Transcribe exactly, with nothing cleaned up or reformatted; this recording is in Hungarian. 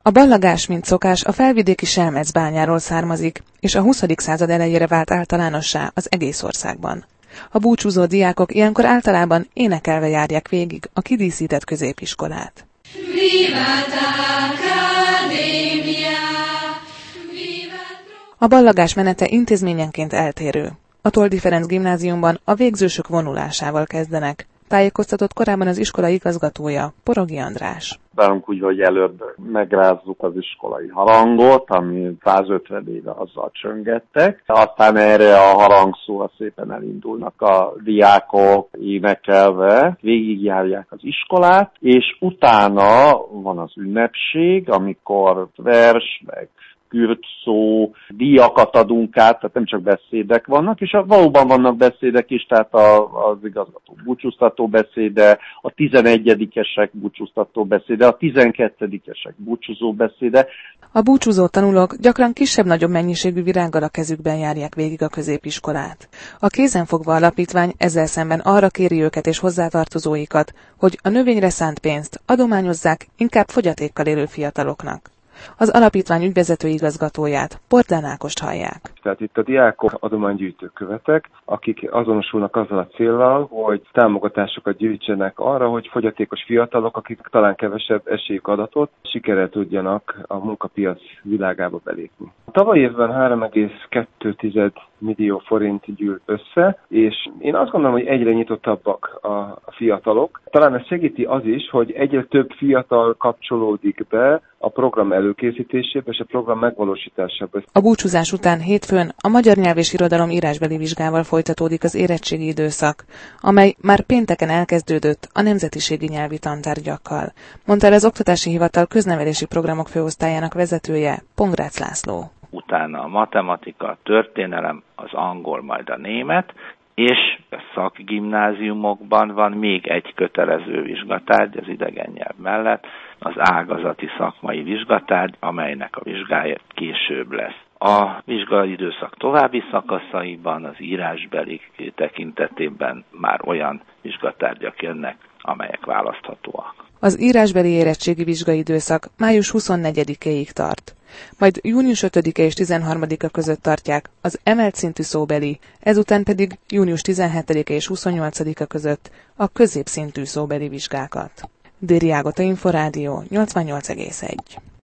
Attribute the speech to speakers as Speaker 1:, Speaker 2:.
Speaker 1: A ballagás, mint szokás, a felvidéki Selmecbányáról származik, és a huszadik század elejére vált általánossá az egész országban. A búcsúzó diákok ilyenkor általában énekelve járják végig a kidíszített középiskolát. A ballagás menete intézményenként eltérő. A Toldy Ferenc gimnáziumban a végzősök vonulásával kezdenek, tájékoztatott korábban az iskola igazgatója, Porogi András.
Speaker 2: Nálunk úgy, hogy előbb megrázzuk az iskolai harangot, ami százötven éve azzal csöngettek. Aztán erre a harangszóra szépen elindulnak a diákok énekelve, végigjárják az iskolát, és utána van az ünnepség, amikor vers, meg kürtszó, díjakat adunk át, tehát nem csak beszédek vannak, és valóban vannak beszédek is, tehát a, az igazgató búcsúztató beszéde, a tizenegyedikesek búcsúztató beszéde, a tizenkettedikesek búcsúzó beszéde.
Speaker 1: A búcsúzó tanulók gyakran kisebb-nagyobb mennyiségű virággal a kezükben járják végig a középiskolát. A Kézenfogva Alapítvány ezzel szemben arra kéri őket és hozzátartozóikat, hogy a növényre szánt pénzt adományozzák inkább fogyatékkal élő fiataloknak. Az alapítvány ügyvezető igazgatóját, Pordán Ágost hallják.
Speaker 3: Tehát itt a diákok adománygyűjtő követek, akik azonosulnak azzal a céllal, hogy támogatásokat gyűjtsenek arra, hogy fogyatékos fiatalok, akik talán kevesebb esélyük adatot, sikerrel tudjanak a munkapiac világába belépni. A tavaly évben három egész kettő millió forint gyűlt össze, és én azt gondolom, hogy egyre nyitottabbak a fiatalok. Talán ez segíti az is, hogy egyre több fiatal kapcsolódik be a program előkészítésébe és a program megvalósításába.
Speaker 1: A búcsúzás után hétfőn a magyar nyelv és irodalom írásbeli vizsgával folytatódik az érettségi időszak, amely már pénteken elkezdődött a nemzetiségi nyelvi tantárgyakkal, mondta el az Oktatási Hivatal köznevelési programok főosztályának vezetője, Pongrácz László.
Speaker 4: Utána a matematika, a történelem, az angol, majd a német, és a szakgimnáziumokban van még egy kötelező vizsgatárgy az idegen nyelv mellett, az ágazati szakmai vizsgatárgy, amelynek a vizsgája később lesz. A vizsgai időszak további szakaszaiban az írásbeli tekintetében már olyan vizsgatárgyak jönnek, amelyek választhatóak.
Speaker 1: Az írásbeli érettségi vizsgai időszak május huszonnegyedikéig tart, majd június ötödike és tizenharmadika között tartják az emelt szintű szóbeli, ezután pedig június tizenhetedike és huszonnyolcadika között a középszintű szóbeli vizsgákat. Déri Ágota, Inforádió, nyolcvannyolc egész egy.